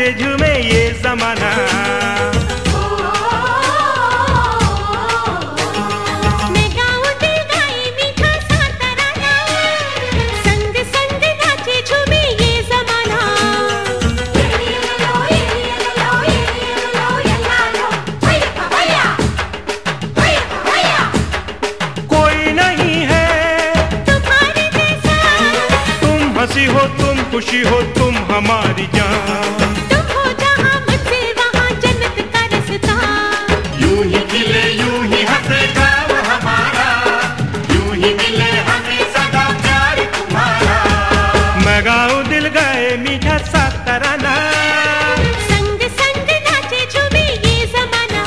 नाचे झूमे ये जमाना। मैं गाऊं दिल गाए मीठा सा तराना, संग संग नाचे झूमे ये जमाना। कोई नहीं है तुम्हारे जैसा, तुम हंसी हो तुम खुशी हो तुम हमारी जान। तुम हो जहाँ मंजिल वहाँ जन्नत का रास्ता। यूं ही खिले यूं ही हंसे गाँव हमारा, यूं ही मिले हमें सदा प्यार तुम्हारा। मैं गाऊं दिल गाए मीठा सा तराना, संग संग नाचे झूमे ये जमाना।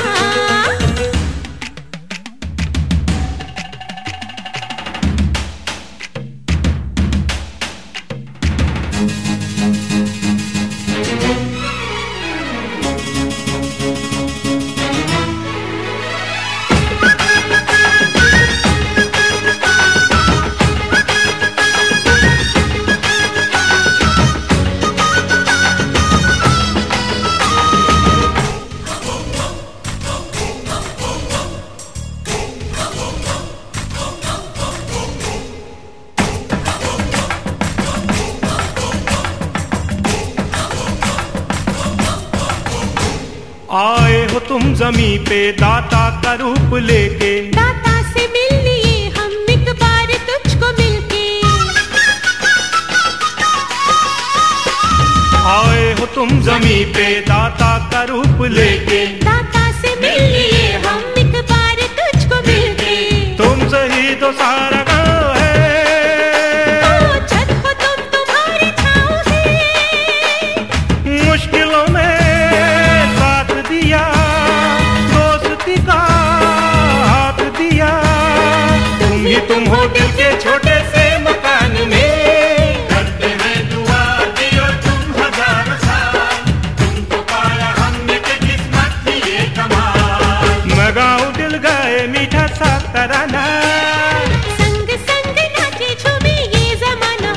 आए हो तुम जमी पे दाता का रूप लेके, दाता से मिल लिए हम एक बार तुझको मिलके। आए हो तुम जमी पे दाता का रूप लेके, दाता से मिल लिए हम एक बार तुझको मिलके। तुम सही तो सारा गाँव है, ओ छत हो तुम तुम्हारी छाँव है। मुश्किलों में साथ दिया, दोस्ती का हाथ दिया। तुम हो दिल के छोटे से मकान में, करते हैं दुआ दियो तुम हजार साल। तुमको पाया हमने के किस्मत थी ये कमाल। मैं गाऊं दिल गाए मीठा सा तराना, संग संग नाचे झूमे ये जमाना।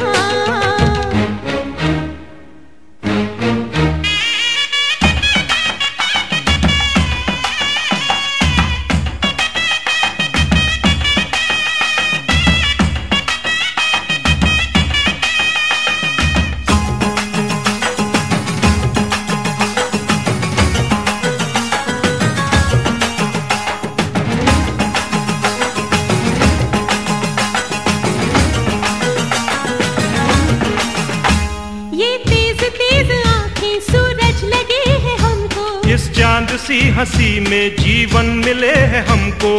ये तेज तेज आंखें सूरज लगे हैं हमको, इस चांद सी हंसी में जीवन मिले है हमको।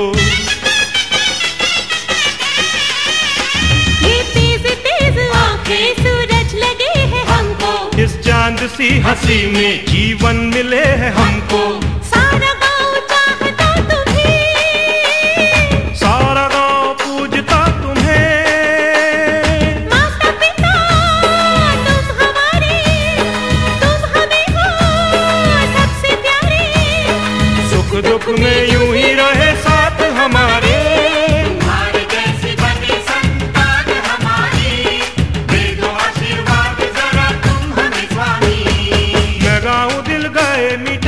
ये तेज तेज आंखें सूरज लगे हैं हमको। इस चांद सी हंसी में जीवन मिले है हमको। सारा गाँव चाहता तुम्हें, सारा गाँव पूजता तुम्हें, माता पिता तुम हमारे, तुम हमें हो सबसे प्यारे। सुख दुख में यूं ही रहे साथ हमारे। तुम्हारे जैसी बनी संतान हमारी, दे दो आशीर्वाद जरा तुम हमें स्वामी। मैं गाऊं दिल गाए मीठा